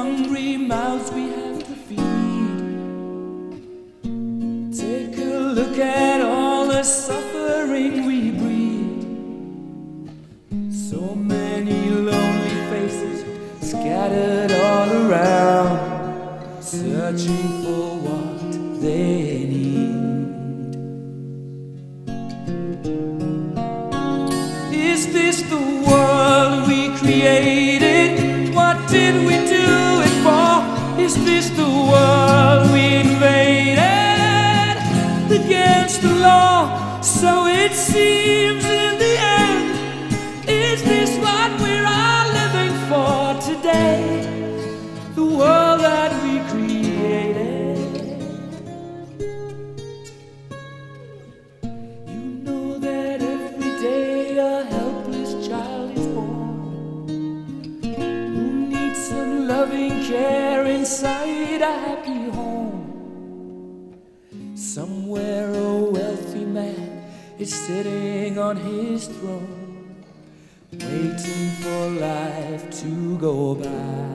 hungry mouths we have to feed. Take a look at all the suffering we breed. So many lonely faces scattered all around, searching for what they need. Is this the world we created? What did we do it for? Is this the world we invaded against the law? So it seems in the end. Is this what we're all living for today? The world that we created. You know that every day a helpless child is born, who needs some loving care inside a happy home. Somewhere a wealthy man is sitting on his throne, waiting for life to go by.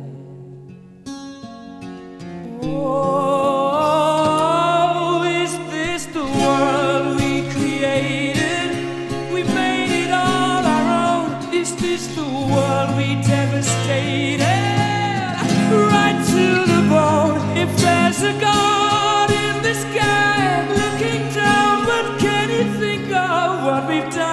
Oh, is this the world we created? We made it all our own. Is this the world we devastated right to the bone? If there's a God in the sky looking down, what can he think of what we've done?